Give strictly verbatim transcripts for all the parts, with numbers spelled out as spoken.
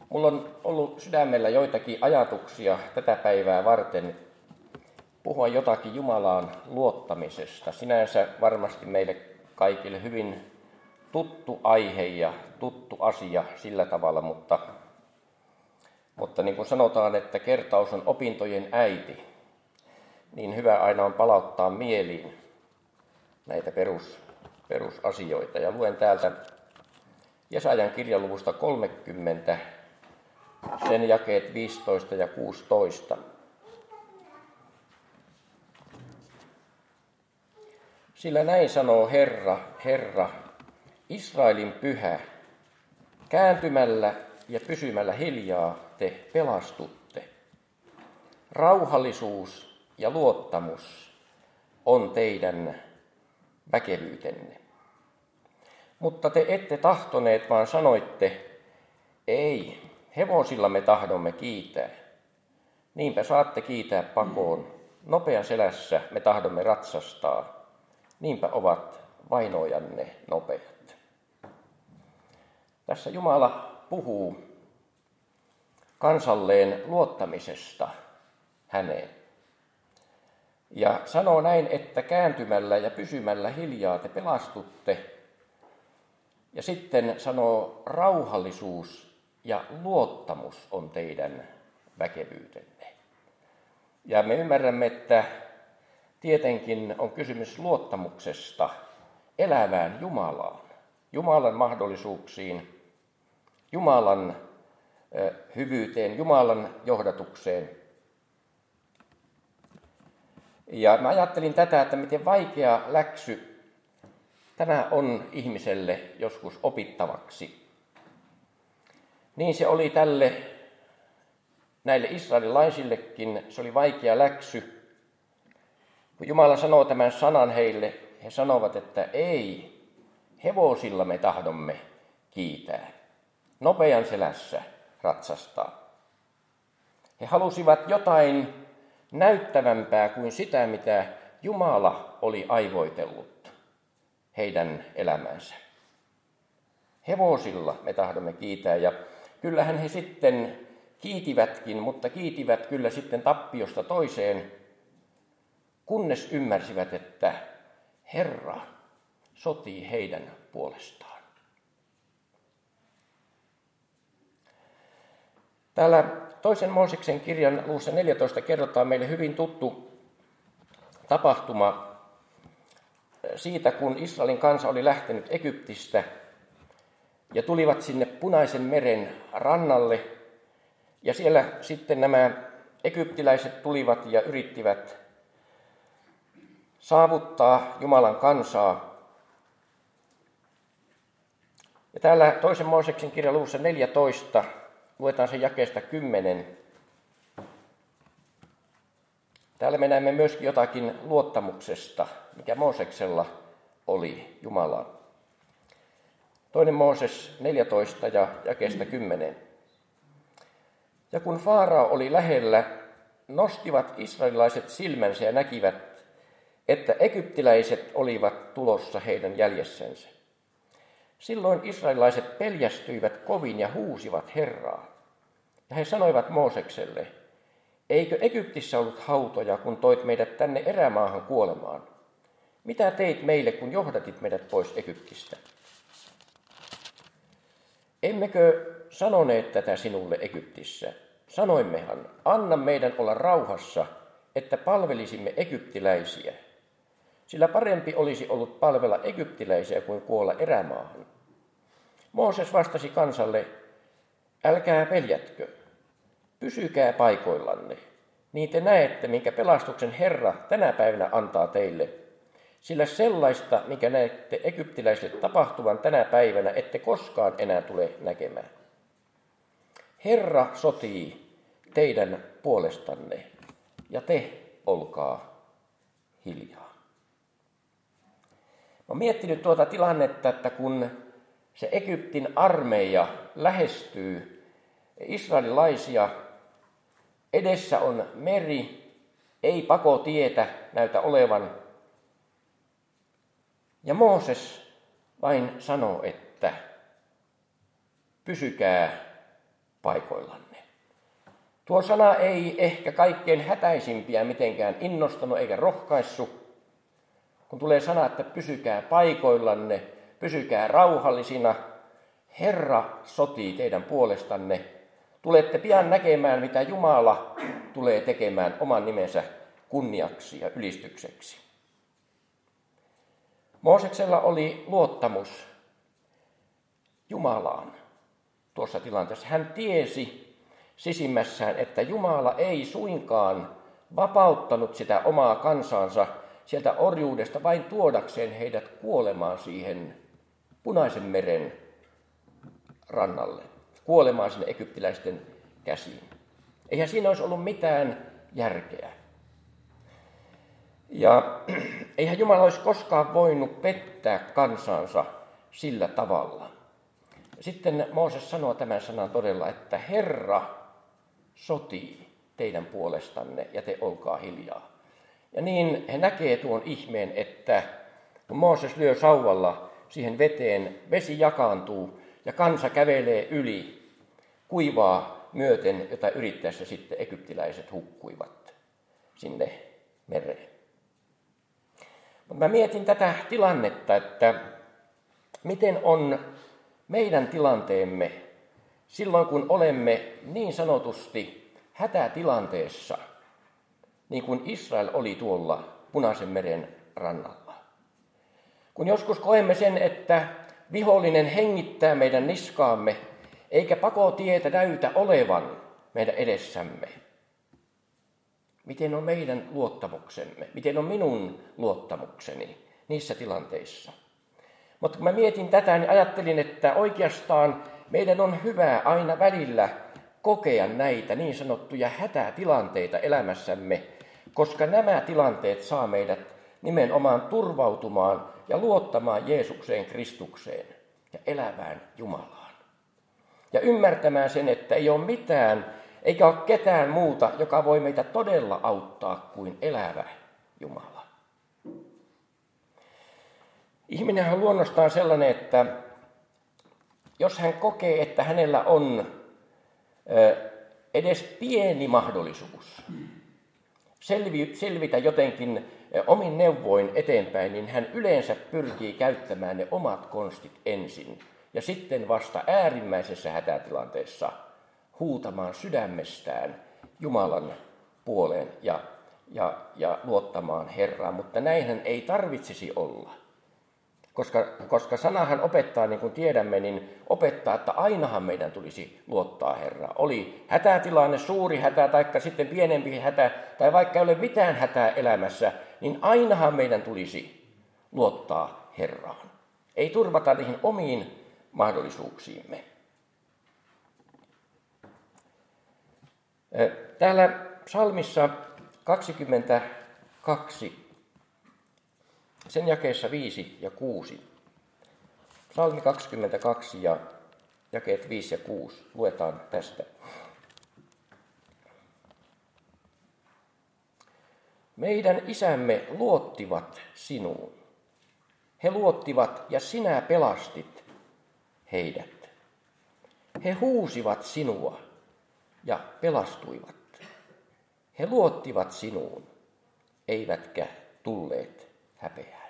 Mulla on ollut sydämellä joitakin ajatuksia tätä päivää varten puhua jotakin Jumalaan luottamisesta. Sinänsä varmasti meille kaikille hyvin tuttu aihe ja tuttu asia sillä tavalla, mutta, mutta niin kuin sanotaan, että kertaus on opintojen äiti, niin hyvä aina on palauttaa mieliin näitä perus, perusasioita. Ja luen täältä Jesajan kirjaluvusta kolmekymmentä, sen jakeet viisitoista ja kuusitoista. Sillä näin sanoo Herra, Herra, Israelin pyhä, kääntymällä ja pysymällä hiljaa te pelastutte. Rauhallisuus ja luottamus on teidän väkevyytenne. Mutta te ette tahtoneet, vaan sanoitte, ei, hevosilla me tahdomme kiitää. Niinpä saatte kiitää pakoon, nopean selässä me tahdomme ratsastaa. Niinpä ovat vainojanne nopeat. Tässä Jumala puhuu kansalleen luottamisesta häneen. Ja sanoo näin, että kääntymällä ja pysymällä hiljaa te pelastutte. Ja sitten sanoo, rauhallisuus ja luottamus on teidän väkevyytenne. Ja me ymmärrämme, että tietenkin on kysymys luottamuksesta elävään Jumalaan, Jumalan mahdollisuuksiin, Jumalan hyvyyteen, Jumalan johdatukseen. Ja mä ajattelin tätä, että miten vaikea läksy tämä on ihmiselle joskus opittavaksi. Niin se oli tälle, näille israelilaisillekin, se oli vaikea läksy. Kun Jumala sanoo tämän sanan heille, he sanovat, että ei, hevosilla me tahdomme kiitää, nopean selässä ratsastaa. He halusivat jotain näyttävämpää kuin sitä, mitä Jumala oli aivoitellut heidän elämänsä. Hevosilla me tahdomme kiitää, ja kyllähän he sitten kiitivätkin, mutta kiitivät kyllä sitten tappiosta toiseen, kunnes ymmärsivät, että Herra sotii heidän puolestaan. Täällä toisen Mooseksen kirjan luvussa neljätoista kerrotaan meille hyvin tuttu tapahtuma siitä, kun Israelin kansa oli lähtenyt Egyptistä ja tulivat sinne Punaisen meren rannalle. Ja siellä sitten nämä egyptiläiset tulivat ja yrittivät saavuttaa Jumalan kansaa. Ja täällä toisen Mooseksen kirjan luvussa neljätoista luetaan sen jakeesta kymmenen. Täällä me näemme myöskin jotakin luottamuksesta, mikä Mooseksella oli Jumalaan. Toinen Mooses neljätoista ja jakeesta kymmenen. Ja kun Faarao oli lähellä, nostivat israelilaiset silmänsä ja näkivät, että egyptiläiset olivat tulossa heidän jäljessensä. Silloin israelilaiset peljästyivät kovin ja huusivat Herraa. Ja he sanoivat Moosekselle, eikö Egyptissä ollut hautoja, kun toit meidät tänne erämaahan kuolemaan? Mitä teit meille, kun johdatit meidät pois Egyptistä? Emmekö sanoneet tätä sinulle Egyptissä? Sanoimmehan, anna meidän olla rauhassa, että palvelisimme egyptiläisiä. Sillä parempi olisi ollut palvella egyptiläisiä kuin kuolla erämaahan. Mooses vastasi kansalle, älkää peljätkö, pysykää paikoillanne, niin te näette, minkä pelastuksen Herra tänä päivänä antaa teille. Sillä sellaista, mikä näette egyptiläisille tapahtuvan tänä päivänä, ette koskaan enää tule näkemään. Herra sotii teidän puolestanne, ja te olkaa hiljaa. Mä oon miettinyt tuota tilannetta, että kun se Egyptin armeija lähestyy israelilaisia, edessä on meri, ei pakotietä näytä olevan. Ja Mooses vain sanoo, että pysykää paikoillanne. Tuo sana ei ehkä kaikkein hätäisimpiä mitenkään innostanut eikä rohkaissut. Kun tulee sana, että pysykää paikoillanne, pysykää rauhallisina, Herra sotii teidän puolestanne. Tulette pian näkemään, mitä Jumala tulee tekemään oman nimensä kunniaksi ja ylistykseksi. Mooseksella oli luottamus Jumalaan tuossa tilanteessa. Hän tiesi sisimmässään, että Jumala ei suinkaan vapauttanut sitä omaa kansansa sieltä orjuudesta vain tuodakseen heidät kuolemaan siihen Punaisen meren rannalle, kuolemaan sinne egyptiläisten käsiin. Eihän siinä olisi ollut mitään järkeä. Ja eihän Jumala olisi koskaan voinut pettää kansansa sillä tavalla. Sitten Mooses sanoo tämän sanan todella, että Herra sotii teidän puolestanne ja te olkaa hiljaa. Ja niin he näkee tuon ihmeen, että kun Mooses lyö sauvalla siihen veteen, vesi jakaantuu ja kansa kävelee yli kuivaa myöten, jota yrittäessä sitten egyptiläiset hukkuivat sinne mereen. Mutta mä mietin tätä tilannetta, että miten on meidän tilanteemme silloin, kun olemme niin sanotusti hätätilanteessa, niin kuin Israel oli tuolla Punaisen meren rannalla. Kun joskus koemme sen, että vihollinen hengittää meidän niskaamme, eikä pakotietä näytä olevan meidän edessämme. Miten on meidän luottamuksemme? Miten on minun luottamukseni niissä tilanteissa? Mutta kun mä mietin tätä, niin ajattelin, että oikeastaan meidän on hyvä aina välillä kokea näitä niin sanottuja hätätilanteita elämässämme, koska nämä tilanteet saa meidät nimenomaan turvautumaan ja luottamaan Jeesukseen Kristukseen ja elävään Jumalaan. Ja ymmärtämään sen, että ei ole mitään eikä ole ketään muuta, joka voi meitä todella auttaa kuin elävä Jumala. Ihminen on luonnostaan sellainen, että jos hän kokee, että hänellä on edes pieni mahdollisuus selvitä jotenkin omin neuvoin eteenpäin, niin hän yleensä pyrkii käyttämään ne omat konstit ensin ja sitten vasta äärimmäisessä hätätilanteessa huutamaan sydämestään Jumalan puoleen ja, ja, ja luottamaan Herraan. Mutta näinhän ei tarvitsisi olla. Koska, koska sanahan opettaa, niin kuin tiedämme, niin opettaa, että ainahan meidän tulisi luottaa Herraan. Oli hätätilanne, suuri hätä, tai sitten pienempi hätä, tai vaikka ei ole mitään hätää elämässä, niin ainahan meidän tulisi luottaa Herraan. Ei turvata niihin omiin mahdollisuuksiimme. Täällä psalmissa kaksikymmentäkaksi, sen jakeessa viisi ja kuusi. Psalmi kaksikymmentäkaksi ja jakeet viisi ja kuusi. Luetaan tästä. Meidän isämme luottivat sinuun. He luottivat ja sinä pelastit heidät. He huusivat sinua ja pelastuivat. He luottivat sinuun, eivätkä tulleet häpeään.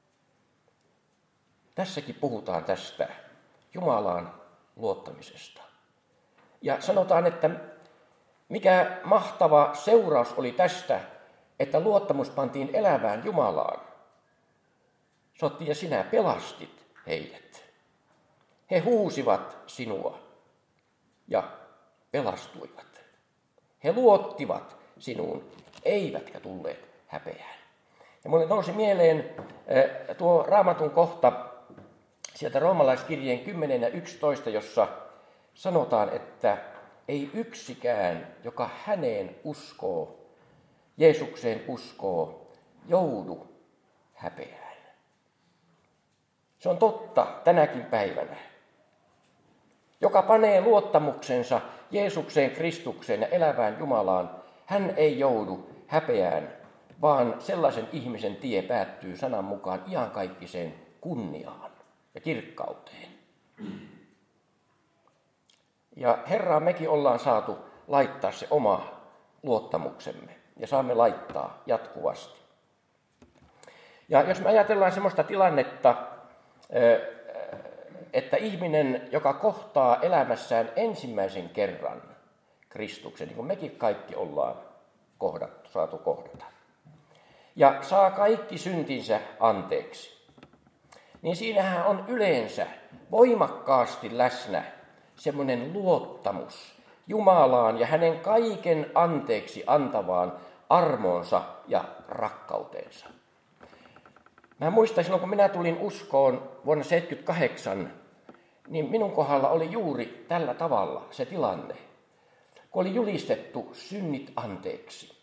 Tässäkin puhutaan tästä Jumalaan luottamisesta. Ja sanotaan, että mikä mahtava seuraus oli tästä, että luottamus pantiin elävään Jumalaan. Sotti ja sinä pelastit heidät. He huusivat sinua ja pelastuivat. He luottivat sinuun, eivätkä tulleet häpeään. Ja minulle nousi mieleen tuo Raamatun kohta sieltä roomalaiskirjeen kymmenen ja yksitoista, jossa sanotaan, että ei yksikään, joka häneen uskoo, Jeesukseen uskoo, joudu häpeään. Se on totta tänäkin päivänä. Joka panee luottamuksensa Jeesukseen Kristukseen ja elävään Jumalaan, hän ei joudu häpeään, vaan sellaisen ihmisen tie päättyy sanan mukaan iankaikkiseen kunniaan ja kirkkauteen. Ja Herraan mekin ollaan saatu laittaa se oma luottamuksemme ja saamme laittaa jatkuvasti. Ja jos me ajatellaan sellaista tilannetta, että ihminen, joka kohtaa elämässään ensimmäisen kerran Kristuksen, niin kuin mekin kaikki ollaan kohdattu, saatu kohdata, ja saa kaikki syntinsä anteeksi, niin siinähän on yleensä voimakkaasti läsnä semmoinen luottamus Jumalaan ja hänen kaiken anteeksi antavaan armoonsa ja rakkauteensa. Mä muistan silloin, kun minä tulin uskoon vuonna seitsemänkymmentäkahdeksan, niin minun kohdalla oli juuri tällä tavalla se tilanne, kun oli julistettu synnit anteeksi.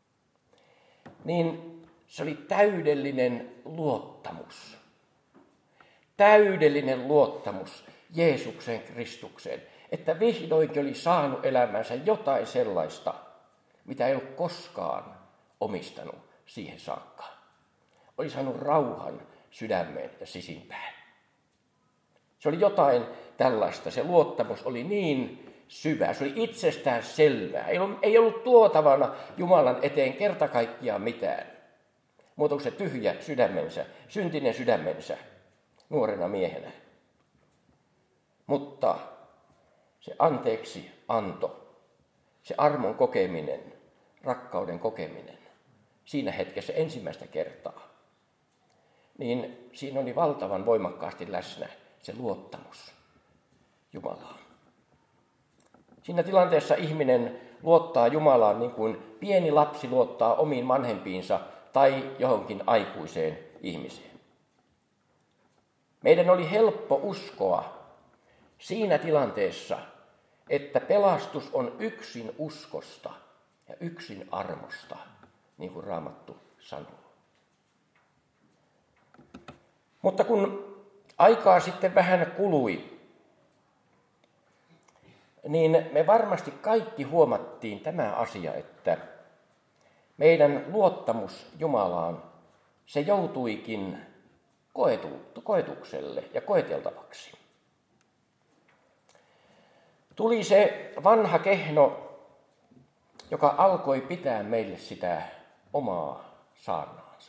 Niin se oli täydellinen luottamus. Täydellinen luottamus Jeesuksen Kristukseen, että vihdoinkin oli saanut elämänsä jotain sellaista, mitä ei ollut koskaan omistanut siihen saakka. Oli saanut rauhan sydämeen ja sisimpään. Se oli jotain tällaista. Se luottamus oli niin syvä, se oli itsestään selvää. Ei ollut, ei ollut tuotavana Jumalan eteen kerta kaikkiaan mitään. Muuta kuin se tyhjä sydämensä, syntinen sydämensä, nuorena miehenä. Mutta se anteeksi anto, se armon kokeminen, rakkauden kokeminen, siinä hetkessä ensimmäistä kertaa, niin siinä oli valtavan voimakkaasti läsnä se luottamus Jumalaan. Siinä tilanteessa ihminen luottaa Jumalaan niin kuin pieni lapsi luottaa omiin vanhempiinsa tai johonkin aikuiseen ihmiseen. Meidän oli helppo uskoa siinä tilanteessa, että pelastus on yksin uskosta ja yksin armosta, niin kuin Raamattu sanoo. Mutta kun aikaa sitten vähän kului, niin me varmasti kaikki huomattiin tämä asia, että meidän luottamus Jumalaan, se joutuikin koetu, koetukselle ja koeteltavaksi. Tuli se vanha kehno, joka alkoi pitää meille sitä omaa saarnaansa.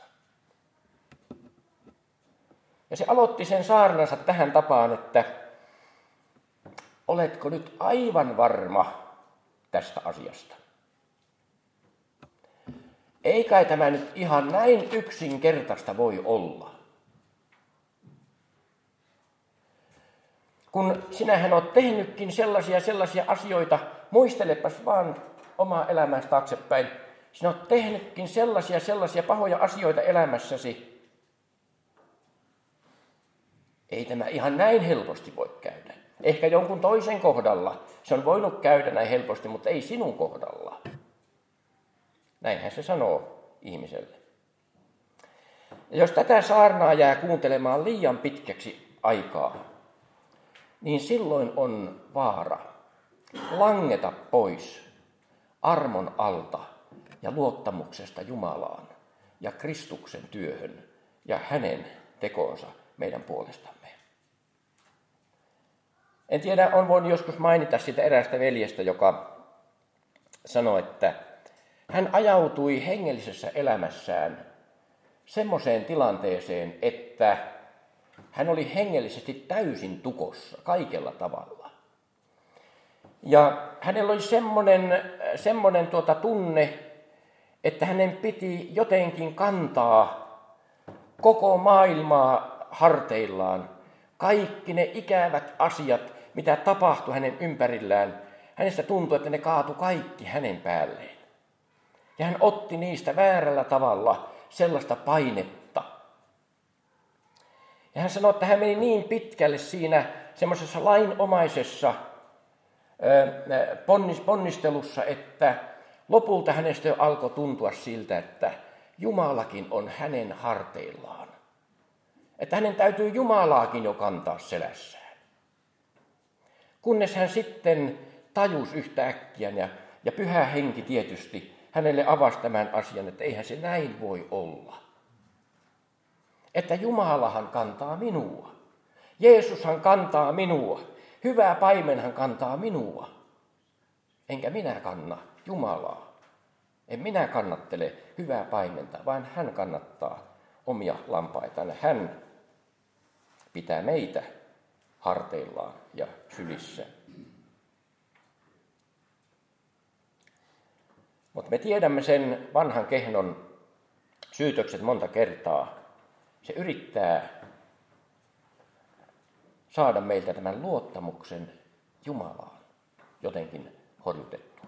Ja se aloitti sen saarnansa tähän tapaan, että oletko nyt aivan varma tästä asiasta? Ei kai tämä nyt ihan näin yksinkertaista voi olla. Kun sinähän olet tehnytkin sellaisia sellaisia asioita, muistelepas vaan omaa elämäsi taaksepäin. Sinä olet tehnytkin sellaisia sellaisia pahoja asioita elämässäsi. Ei tämä ihan näin helposti voi käydä. Ehkä jonkun toisen kohdalla se on voinut käydä näin helposti, mutta ei sinun kohdalla. Näinhän se sanoo ihmiselle. Ja jos tätä saarnaa jää kuuntelemaan liian pitkäksi aikaa, niin silloin on vaara langeta pois armon alta ja luottamuksesta Jumalaan ja Kristuksen työhön ja hänen tekoonsa meidän puolestamme. En tiedä, on voinut joskus mainita sitä eräästä veljestä, joka sanoi, että hän ajautui hengellisessä elämässään semmoiseen tilanteeseen, että hän oli hengellisesti täysin tukossa kaikella tavalla. Ja hänellä oli semmoinen, semmoinen tuota tunne, että hänen piti jotenkin kantaa koko maailmaa harteillaan. Kaikki ne ikävät asiat, mitä tapahtui hänen ympärillään, hänestä tuntui, että ne kaatui kaikki hänen päälleen. Ja hän otti niistä väärällä tavalla sellaista painetta. Ja hän sanoi, että hän meni niin pitkälle siinä semmoisessa lainomaisessa ponnistelussa, että lopulta hänestä jo alkoi tuntua siltä, että Jumalakin on hänen harteillaan. Että hänen täytyy Jumalaakin jo kantaa selässään. Kunnes hän sitten tajusi yhtäkkiä ja, ja Pyhä Henki tietysti hänelle avasi tämän asian, että eihän se näin voi olla. Että Jumalahan kantaa minua. Jeesushan kantaa minua. Hyvä paimenhan kantaa minua, enkä minä kanna Jumalaa. En minä kannattele hyvää paimenta, vaan hän kannattaa omia lampaitaan. Hän pitää meitä harteillaan ja sylissä. Mutta me tiedämme sen vanhan kehnon syytökset monta kertaa. Se yrittää saada meiltä tämän luottamuksen Jumalaan jotenkin horjutettu.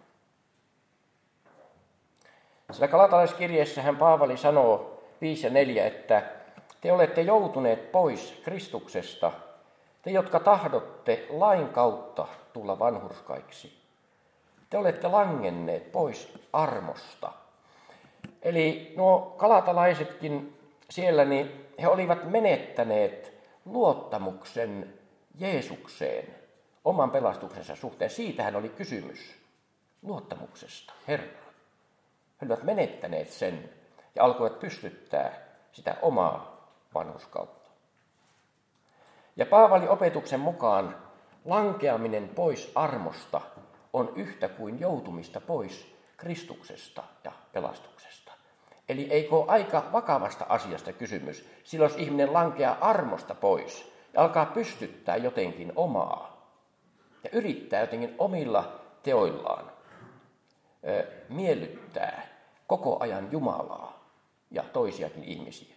Sillä Galatalaiskirjeessähän Paavali sanoo viisi ja neljä, että te olette joutuneet pois Kristuksesta, te jotka tahdotte lain kautta tulla vanhurskaiksi. Te olette langenneet pois armosta. Eli nuo galatalaisetkin siellä, niin he olivat menettäneet luottamuksen Jeesukseen oman pelastuksensa suhteen. Siitähän oli kysymys, luottamuksesta Herraan. He olivat menettäneet sen ja alkoivat pystyttää sitä omaa vanhurskautta. Ja Paavalin opetuksen mukaan lankeaminen pois armosta on yhtä kuin joutumista pois Kristuksesta ja pelastuksesta. Eli eikö ole aika vakavasta asiasta kysymys, silloin jos ihminen lankeaa armosta pois ja alkaa pystyttää jotenkin omaa ja yrittää jotenkin omilla teoillaan ö, miellyttää koko ajan Jumalaa ja toisiakin ihmisiä.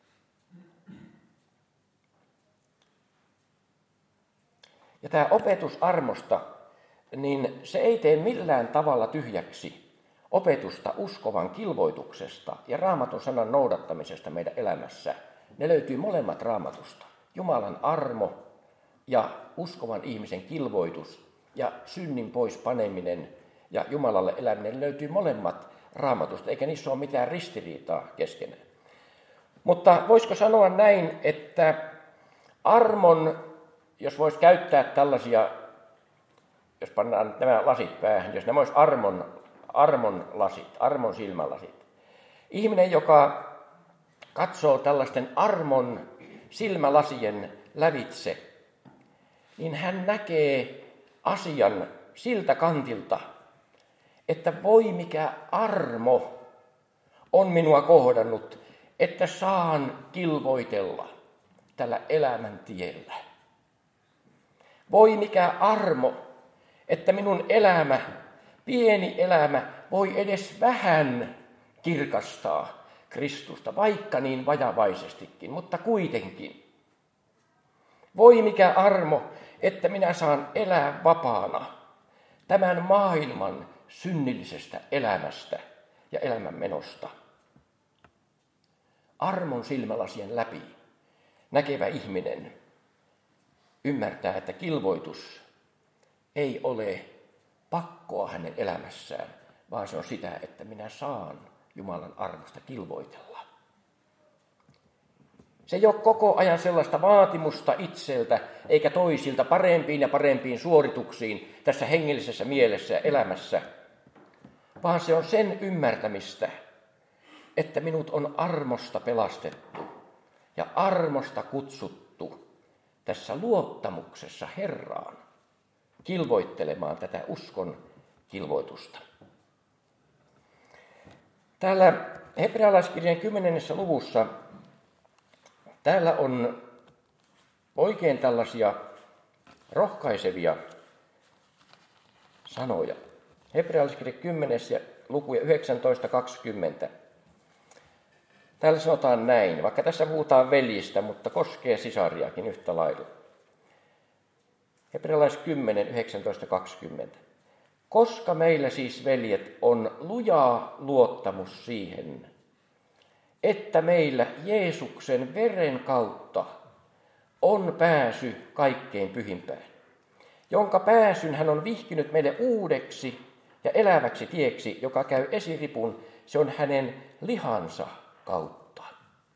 Ja tämä opetus armosta, niin se ei tee millään tavalla tyhjäksi opetusta uskovan kilvoituksesta ja Raamatun sanan noudattamisesta meidän elämässä. Ne löytyy molemmat Raamatusta. Jumalan armo ja uskovan ihmisen kilvoitus ja synnin pois paneminen ja Jumalalle eläminen löytyy molemmat Raamatusta, eikä niissä ole mitään ristiriitaa keskenään. Mutta voisiko sanoa näin, että armon, jos voisi käyttää tällaisia, jos pannaan nämä lasit päähän, jos nämä olisi armon, armon lasit, armon silmälasit. Ihminen, joka katsoo tällaisten armon silmälasien lävitse, niin hän näkee asian siltä kantilta, että voi mikä armo on minua kohdannut, että saan kilvoitella tällä elämän tiellä. Voi mikä armo, että minun elämä, pieni elämä, voi edes vähän kirkastaa Kristusta, vaikka niin vajavaisestikin, mutta kuitenkin. Voi mikä armo, että minä saan elää vapaana tämän maailman synnillisestä elämästä ja elämänmenosta. Armon silmälasien läpi näkevä ihminen ymmärtää, että kilvoitus ei ole pakkoa hänen elämässään, vaan se on sitä, että minä saan Jumalan armosta kilvoitella. Se ei ole koko ajan sellaista vaatimusta itseltä eikä toisilta parempiin ja parempiin suorituksiin tässä hengellisessä mielessä ja elämässä, vaan se on sen ymmärtämistä, että minut on armosta pelastettu ja armosta kutsuttu tässä luottamuksessa Herraan kilvoittelemaan tätä uskon kilvoitusta. Täällä hebrealaiskirjan kymmenennessä luvussa täällä on oikein tällaisia rohkaisevia sanoja. Hebrealaiskirja kymmenen ja lukuja yhdeksäntoista kaksikymmentä. Täällä sanotaan näin, vaikka tässä puhutaan veljistä, mutta koskee sisariakin yhtä lailla. Hebrealais kymmenen, yhdeksäntoista kaksikymmentä. Koska meillä siis, veljet, on luja luottamus siihen, että meillä Jeesuksen veren kautta on pääsy kaikkein pyhimpään, jonka pääsyn hän on vihkinyt meille uudeksi ja eläväksi tieksi, joka käy esiripun, se on hänen lihansa kautta.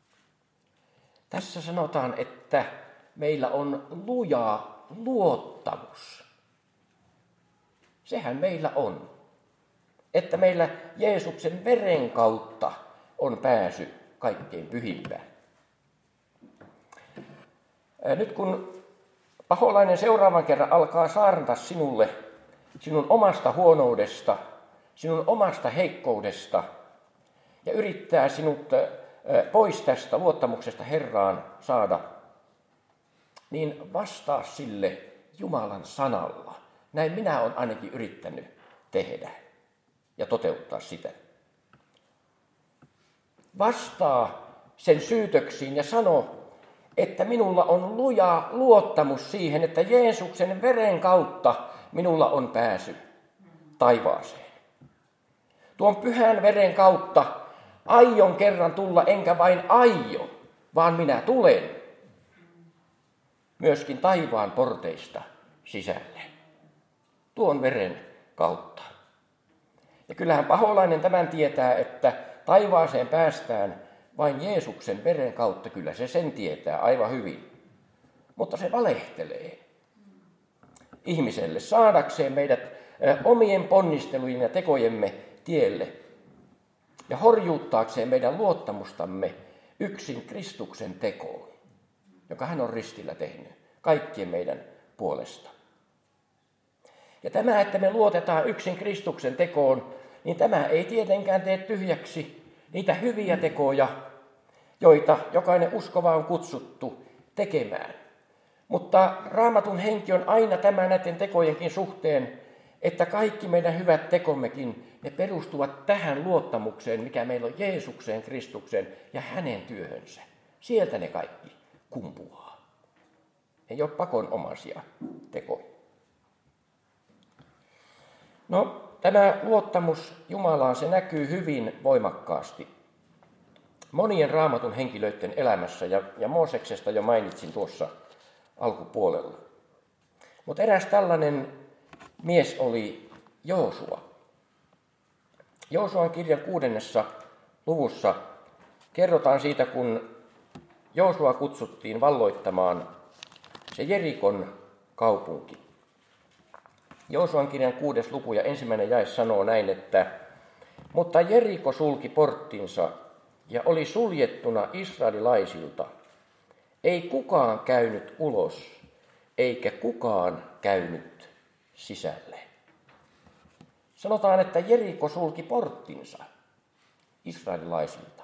Tässä sanotaan, että meillä on luja luottamus. Sehän meillä on, että meillä Jeesuksen veren kautta on pääsy kaikkein pyhimpään. Nyt kun Paholainen seuraavan kerran alkaa saarnata sinulle sinun omasta huonoudesta, sinun omasta heikkoudesta ja yrittää sinut pois tästä luottamuksesta Herraan saada, niin vastaa sille Jumalan sanalla. Näin minä olen ainakin yrittänyt tehdä ja toteuttaa sitä. Vastaa sen syytöksiin ja sano, että minulla on luja luottamus siihen, että Jeesuksen veren kautta minulla on pääsy taivaaseen. Tuon pyhän veren kautta aion kerran tulla, enkä vain aio, vaan minä tulen myöskin taivaan porteista sisälle. Tuon veren kautta. Ja kyllähän paholainen tämän tietää, että taivaaseen päästään vain Jeesuksen veren kautta. Kyllä se sen tietää aivan hyvin. Mutta se valehtelee ihmiselle saadakseen meidät omien ponnistelujen ja tekojemme tielle ja horjuuttaakseen meidän luottamustamme yksin Kristuksen tekoon, joka hän on ristillä tehnyt kaikkien meidän puolesta. Ja tämä, että me luotetaan yksin Kristuksen tekoon, niin tämä ei tietenkään tee tyhjäksi niitä hyviä tekoja, joita jokainen uskova on kutsuttu tekemään. Mutta Raamatun henki on aina tämä näiden tekojenkin suhteen, että kaikki meidän hyvät tekommekin, ne perustuvat tähän luottamukseen, mikä meillä on Jeesukseen, Kristukseen ja hänen työhönsä. Sieltä ne kaikki kumpuaa. Ei ole pakonomaisia tekoja. No, tämä luottamus Jumalaan, se näkyy hyvin voimakkaasti monien Raamatun henkilöiden elämässä, ja, ja Mooseksesta jo mainitsin tuossa alkupuolella. Mutta eräs tällainen mies oli Joosua. Joosuan kirjan kuudennessa luvussa kerrotaan siitä, kun Joosua kutsuttiin valloittamaan se Jerikon kaupunki. Joosuan kirjan kuudes luku ja ensimmäinen jae sanoo näin, että mutta Jeriko sulki porttinsa ja oli suljettuna israelilaisilta. Ei kukaan käynyt ulos, eikä kukaan käynyt sisälle. Sanotaan, että Jeriko sulki porttinsa israelilaisilta.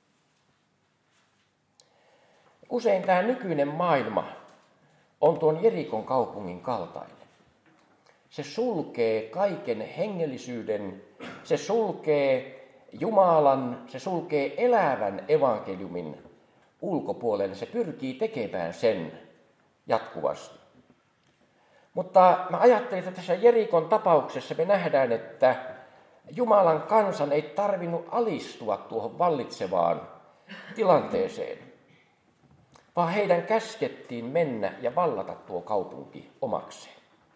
Usein tämä nykyinen maailma on tuon Jerikon kaupungin kaltainen. Se sulkee kaiken hengellisyyden, se sulkee Jumalan, se sulkee elävän evankeliumin ulkopuolelle. Se pyrkii tekemään sen jatkuvasti. Mutta mä ajattelin, että tässä Jerikon tapauksessa me nähdään, että Jumalan kansan ei tarvinnut alistua tuohon vallitsevaan tilanteeseen, vaan heidän käskettiin mennä ja vallata tuo kaupunki omakseen.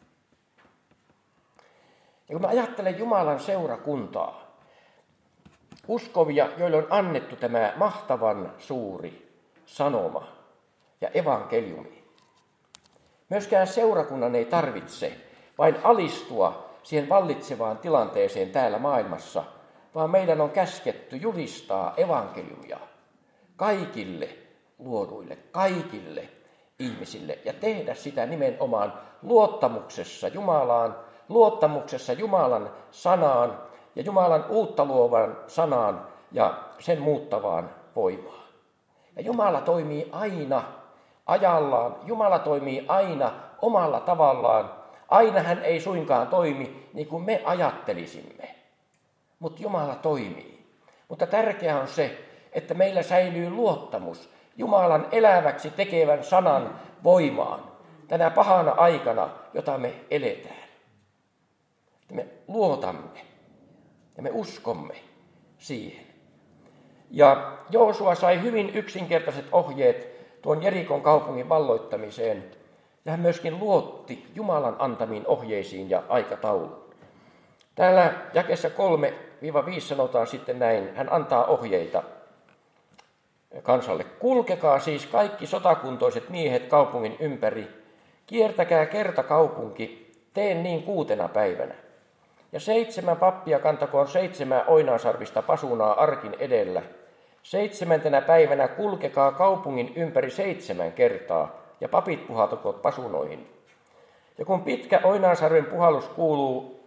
Ja kun mä ajattelen Jumalan seurakuntaa, uskovia, joille on annettu tämä mahtavan suuri sanoma ja evankeliumi. Myöskään seurakunnan ei tarvitse vain alistua siihen vallitsevaan tilanteeseen täällä maailmassa, vaan meidän on käsketty julistaa evankeliumia kaikille luoduille, kaikille ihmisille ja tehdä sitä nimenomaan luottamuksessa Jumalaan, luottamuksessa Jumalan sanaan ja Jumalan uutta luovan sanaan ja sen muuttavaan voimaan. Ja Jumala toimii aina ajallaan, Jumala toimii aina omalla tavallaan. Aina hän ei suinkaan toimi niin kuin me ajattelisimme, mutta Jumala toimii. Mutta tärkeää on se, että meillä säilyy luottamus Jumalan eläväksi tekevän sanan voimaan tänä pahana aikana, jota me eletään. Että me luotamme ja me uskomme siihen. Ja Joosua sai hyvin yksinkertaiset ohjeet tuon Jerikon kaupungin valloittamiseen, ja hän myöskin luotti Jumalan antamiin ohjeisiin ja aikatauluun. Täällä jakeessa kolme viisi sanotaan sitten näin, hän antaa ohjeita kansalle. Kulkekaa siis kaikki sotakuntoiset miehet kaupungin ympäri, kiertäkää kerta kaupunki, teen niin kuutena päivänä. Ja seitsemän pappia kantakoon seitsemää oinansarvista pasunaa arkin edellä. Seitsemäntenä päivänä kulkekaa kaupungin ympäri seitsemän kertaa ja papit puhaltakoot pasunoihin. Ja kun pitkä oinaansarven puhallus kuuluu,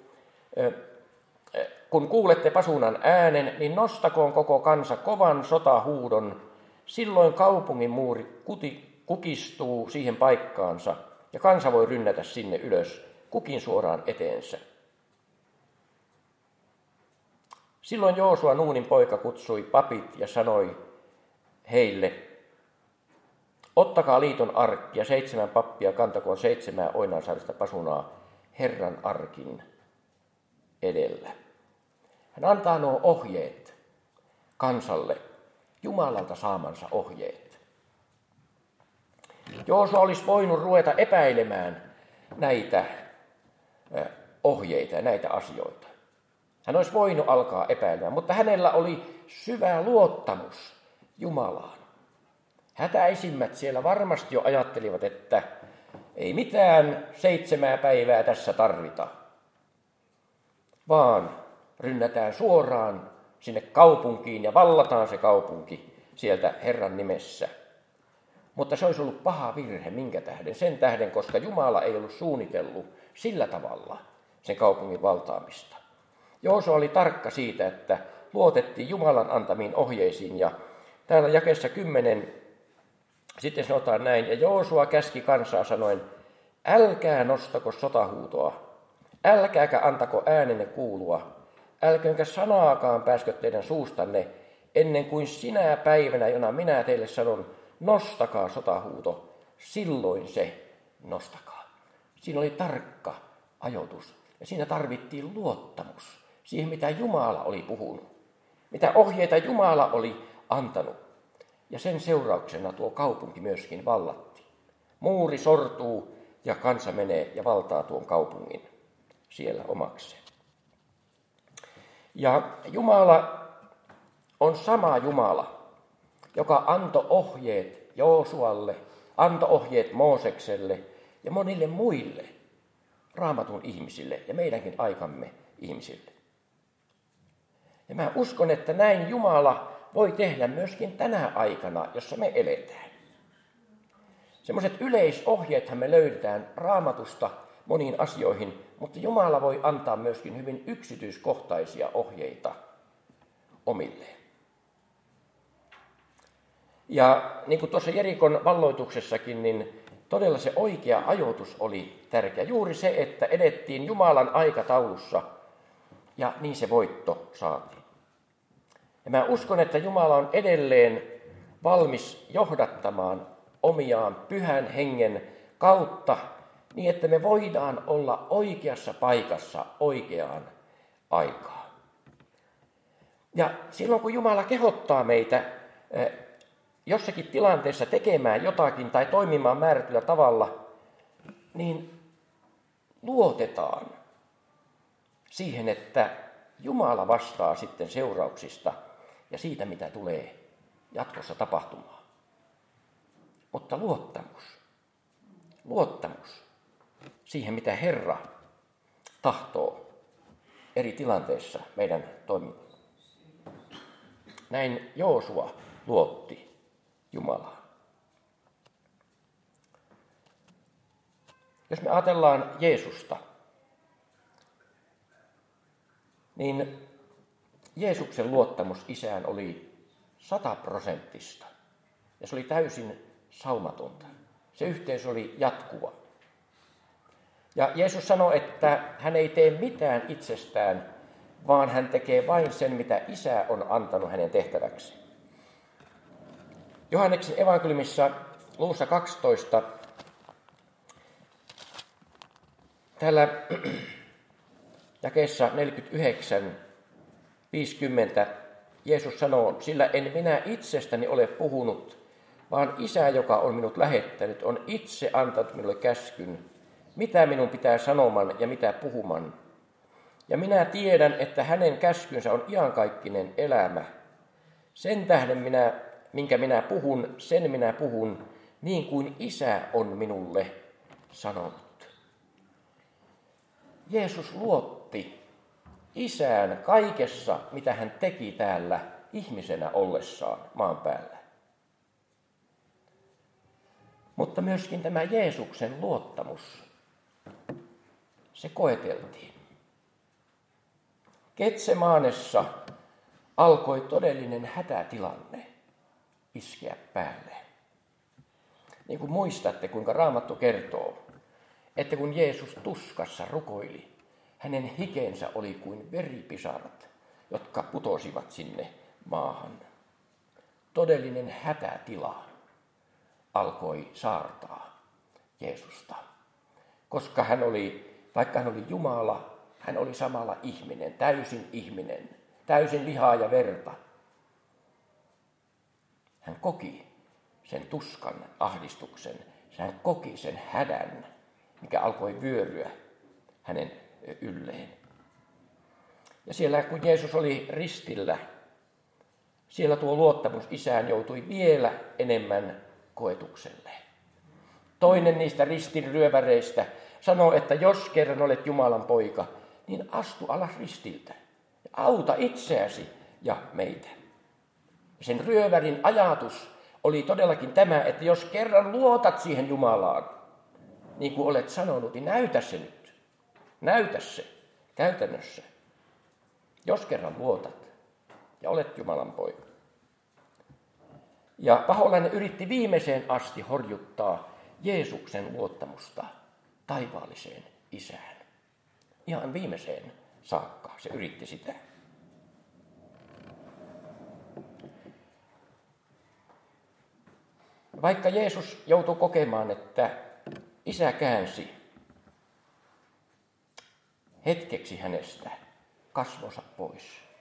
kun kuulette pasunan äänen, niin nostakoon koko kansa kovan sotahuudon. Silloin kaupungin muuri kuti, kukistuu siihen paikkaansa ja kansa voi rynnätä sinne ylös, kukin suoraan eteensä. Silloin Joosua, Nuunin poika, kutsui papit ja sanoi heille, ottakaa liiton arkki ja seitsemän pappia kantakoon seitsemää oinaansarvista pasunaa Herran arkin edellä. Hän antaa nuo ohjeet kansalle, Jumalalta saamansa ohjeet. Joosua olisi voinut ruveta epäilemään näitä ohjeita ja näitä asioita. Hän olisi voinut alkaa epäilemään, mutta hänellä oli syvä luottamus Jumalaan. Hätäisimmät siellä varmasti jo ajattelivat, että ei mitään seitsemää päivää tässä tarvita, vaan rynnätään suoraan sinne kaupunkiin ja vallataan se kaupunki sieltä Herran nimessä. Mutta se olisi ollut paha virhe, minkä tähden? Sen tähden, koska Jumala ei ollut suunnitellut sillä tavalla sen kaupungin valtaamista. Joosua oli tarkka siitä, että luotettiin Jumalan antamiin ohjeisiin ja täällä jakeessa kymmenen sitten sanotaan näin, ja Joosua käski kansaa sanoen, älkää nostako sotahuutoa, älkääkä antako äänenne kuulua, älköönkä sanaakaan pääskö teidän suustanne, ennen kuin sinä päivänä, jona minä teille sanon, nostakaa sotahuuto, silloin se nostakaa. Siinä oli tarkka ajoitus ja siinä tarvittiin luottamus siihen, mitä Jumala oli puhunut, mitä ohjeita Jumala oli antanut. Ja sen seurauksena tuo kaupunki myöskin vallatti. Muuri sortuu ja kansa menee ja valtaa tuon kaupungin siellä omakseen. Ja Jumala on sama Jumala, joka antoi ohjeet Joosualle, antoi ohjeet Moosekselle ja monille muille Raamatun ihmisille ja meidänkin aikamme ihmisille. Ja mä uskon, että näin Jumala voi tehdä myöskin tänä aikana, jossa me eletään. Semmoiset yleisohjeethan me löydetään Raamatusta moniin asioihin, mutta Jumala voi antaa myöskin hyvin yksityiskohtaisia ohjeita omilleen. Ja niin kuin tuossa Jerikon valloituksessakin, niin todella se oikea ajoitus oli tärkeä. Juuri se, että edettiin Jumalan aikataulussa ja niin se voitto saatiin. Ja mä uskon, että Jumala on edelleen valmis johdattamaan omiaan pyhän hengen kautta niin, että me voidaan olla oikeassa paikassa oikeaan aikaan. Ja silloin, kun Jumala kehottaa meitä jossakin tilanteessa tekemään jotakin tai toimimaan määrätyllä tavalla, niin luotetaan siihen, että Jumala vastaa sitten seurauksista ja siitä, mitä tulee jatkossa tapahtumaan. Mutta luottamus, luottamus siihen, mitä Herra tahtoo eri tilanteissa meidän toimimaan. Näin Joosua luotti Jumalaan. Jos me ajatellaan Jeesusta, niin Jeesuksen luottamus Isään oli sataprosenttista ja se oli täysin saumatonta. Se yhteys oli jatkuva. Ja Jeesus sanoi, että hän ei tee mitään itsestään, vaan hän tekee vain sen, mitä Isä on antanut hänen tehtäväksi. Johanneksen evankeliumissa luvussa kaksitoista täällä jakeessa neljäkymmentäyhdeksän viisikymmentä Jeesus sanoo, sillä en minä itsestäni ole puhunut, vaan Isä, joka on minut lähettänyt, on itse antanut minulle käskyn, mitä minun pitää sanoman ja mitä puhuman. Ja minä tiedän, että hänen käskynsä on iankaikkinen elämä. Sen tähden minä, minkä minä puhun, sen minä puhun, niin kuin Isä on minulle sanonut. Jeesus luotti Isään kaikessa, mitä hän teki täällä ihmisenä ollessaan maan päällä. Mutta myöskin tämä Jeesuksen luottamus, se koeteltiin. Getsemanessa alkoi todellinen hätätilanne iskeä päälle. Niin kuin muistatte, kuinka Raamattu kertoo, että kun Jeesus tuskassa rukoili, hänen hikensä oli kuin veripisarat, jotka putosivat sinne maahan. Todellinen hätätila alkoi saartaa Jeesusta, koska hän oli, vaikka hän oli Jumala, hän oli samalla ihminen, täysin ihminen, täysin lihaa ja verta. Hän koki sen tuskan, ahdistuksen, hän koki sen hädän, mikä alkoi vyöryä hänen ylleen. Ja siellä, kun Jeesus oli ristillä, siellä tuo luottamus Isään joutui vielä enemmän koetukselle. Toinen niistä ristin ryöväreistä sanoi, että jos kerran olet Jumalan poika, niin astu alas ristiltä ja auta itseäsi ja meitä. Sen ryövärin ajatus oli todellakin tämä, että jos kerran luotat siihen Jumalaan, niin kuin olet sanonut, niin näytä se nyt. Näytä se käytännössä. Jos kerran luotat ja olet Jumalan poika. Ja paholainen yritti viimeiseen asti horjuttaa Jeesuksen luottamusta taivaalliseen Isään. Ihan viimeiseen saakka se yritti sitä. Vaikka Jeesus joutui kokemaan, että Isä käänsi hetkeksi hänestä kasvonsa pois.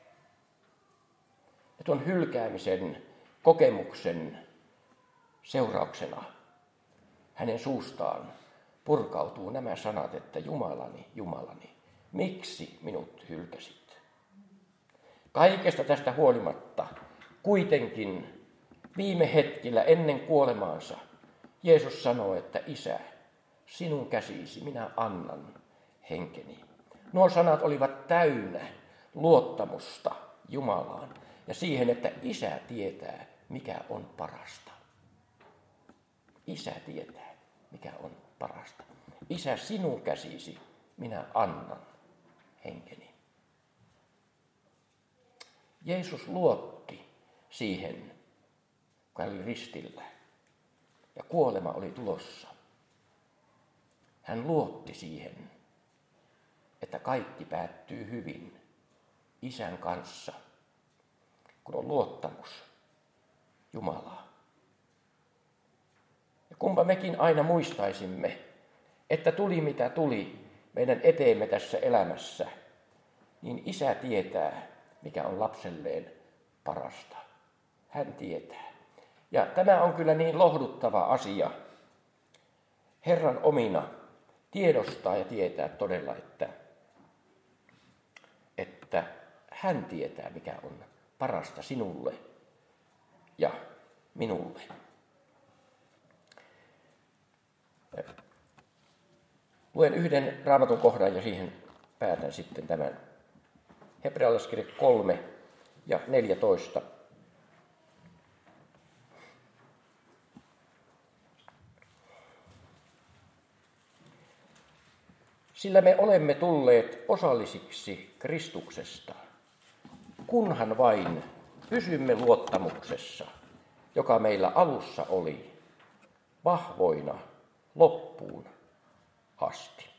Ja tuon hylkäämisen kokemuksen seurauksena hänen suustaan purkautuu nämä sanat, että Jumalani, Jumalani, miksi minut hylkäsit? Kaikesta tästä huolimatta kuitenkin viime hetkillä ennen kuolemaansa Jeesus sanoi, että Isä, sinun käsisi minä annan henkeni. Nuo sanat olivat täynnä luottamusta Jumalaan ja siihen, että Isä tietää, mikä on parasta. Isä tietää, mikä on parasta. Isä, sinun käsisi minä annan henkeni. Jeesus luotti siihen, kun hän oli ristillä ja kuolema oli tulossa. Hän luotti siihen, että kaikki päättyy hyvin Isän kanssa, kun on luottamus Jumalaa. Ja kumpa mekin aina muistaisimme, että tuli mitä tuli meidän eteemme tässä elämässä, niin Isä tietää, mikä on lapselleen parasta. Hän tietää. Ja tämä on kyllä niin lohduttava asia Herran omina tiedostaa ja tietää todella, että, että hän tietää, mikä on parasta sinulle ja minulle. Luen yhden Raamatun kohdan ja siihen päätän sitten tämän. Hebrealaiskirja kolme ja neljätoista. Sillä me olemme tulleet osallisiksi Kristuksesta, kunhan vain pysymme luottamuksessa, joka meillä alussa oli, vahvoina loppuun asti.